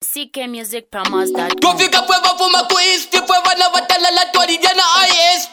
ckmusicpromos.com. Kufika pweva fuma kuisti pweva na watala la twari jana ISP.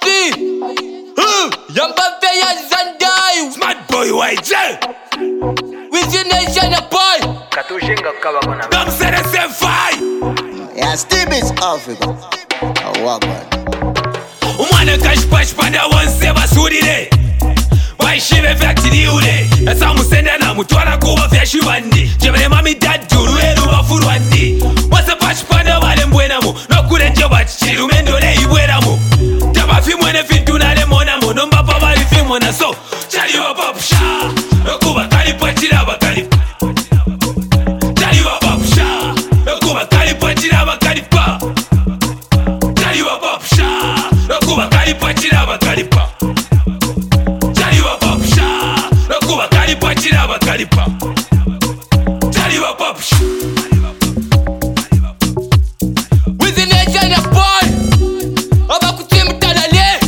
Yamba feya Zandai Smart boy YJ Within nation a boy Katushinga kaba kona Come set us on fire. Yeah, Steve is Africa. What man? Umwana kashpash panda wonse basurire Waishive factory ule Esa musenda na mutwara kuwa fyashi bandi Jebele mami dad jurueru bafurwandi Wase pash panda wale mbwenamo Nokure nje bachichiru mendole ibweramo Tabafi mwene fintu nale monamo Nomba pabali fimona so Chali wa papsha Okuba kalipa chiraba kalipa Chali wa papsha Okuba kalipa chiraba kalipa Chali wa papsha Okuba kalipa chiraba kalipa Chali wa papsha Okuba kalipa chiraba kalipa Chali wa papsha Within nation a boy Aba kutimtalale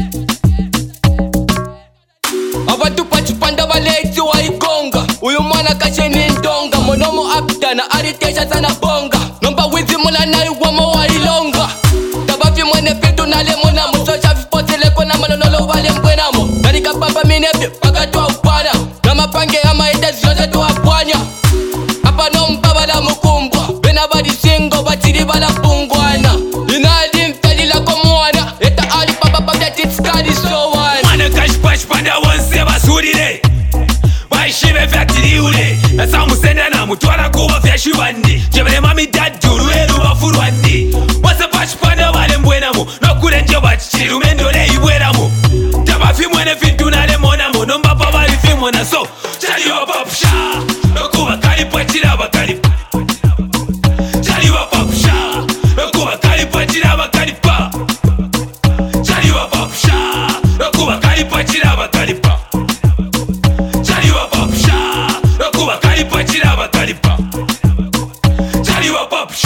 Aba tupachi panda baleti wa igonga Uyu mwana kasheni ndonga Monomo apta na aritesha sana bonga Nomba wizi mula na iwamo wa ilonga Tabafi mwene fitu na lemona Musosha vipotele kona manonolo wale mbwenamo Nanika papa minepe pakatwa upana Na mapange ama ita zioze tuwa pwanya Apa nomba wala mukumbwa Bena badi singo batiri wala pungwana Inali mfeli la komwana Eta ali papa pabya titskali so wana Mwana kashpash panda wonse basurire Waishive factory ule Esa musenda na mutwara kuwa fyashi bandi Jebele mami dad jurueru bafurwandi Wase pash panda wale mbwenamo Nokure nje bachichiru mendole ibweramo Tabafi mwene fintu nale monamo Nomba pabali fimona so Chali wa papsha Okuba kalipa chiraba kalipa Chali wa papsha Okuba kalipa chiraba kalipa Chali wa papsha Okuba kalipa chiraba kalipa Chali wa papsha Okuba kalipa chiraba kalipa Chali wa papsha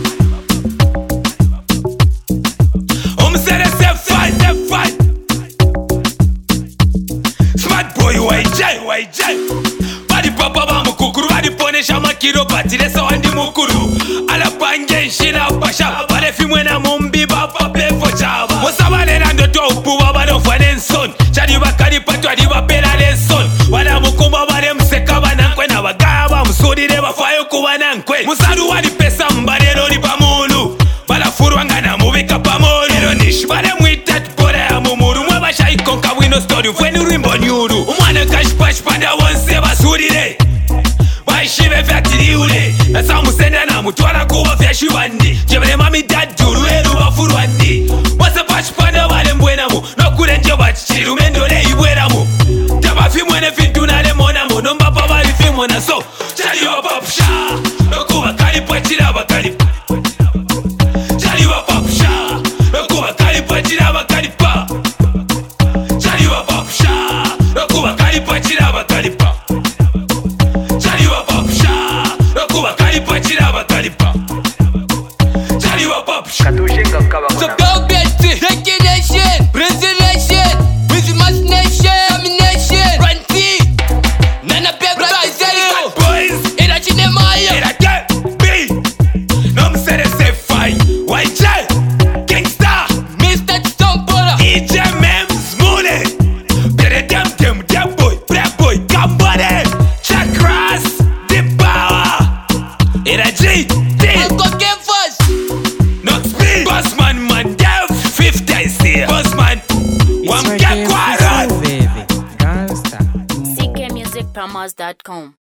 Umsere se fight Smart boy YJ Badi papa ba mukukuru Badi ponesha makiro Batilesa wandi mukuru Ala pange nshina pasha Bade fimwe na mumbi Bapa plefo chava Musabale na ndoto upuwa Bado fwane nson Chadi bakari patu adi bapela lenson Wada mukumba bade mseka banankwe Na bagaya ba musudire bafayo kuwa nankwe Musadu wadi pesa mbade rodi pamulu Bala furwanga na muvika pamulu Ero nish bade mwita tupore ya mumuru Mweba shai konka wino story Fweni rimbo nyuru Umwana kashpash panda wonse basurire Waishive factory ule Esa musenda na mutwara kuwa fyashi bandi Jebele mami dad jurueru bafurwandi Wase pash panda wale mbwenamo Nokure nje bachichiru mendole ibweramo Tabafi mwene fintu nale monamo Nomba pabali fimona so Chali wa papsha Okuba kalipa chiraba kalipa Chali wa papsha Okuba kalipa chiraba kalipa Chali wa papsha Okuba kalipa chiraba kalipa Chali wa papsha Okuba kalipa chiraba kalipa Chali wa papsha Katushinga kaba So kona go Betty Deki nation Brazil nation Wizimas nation Kami nation Ranti Nana Pebra Zeriko Boys Ira Chinemaya Ira get B Nom sere se fai YJ Gangsta Mr. Stompola EJ Mems Mooney Bere dem boy Black boy Gambade Chakras Deep Power Ira G D Uncle Kefas Nox B Bossman Mandel 50 is here Bossman Wamke Kwaron ckmusicpromos.com.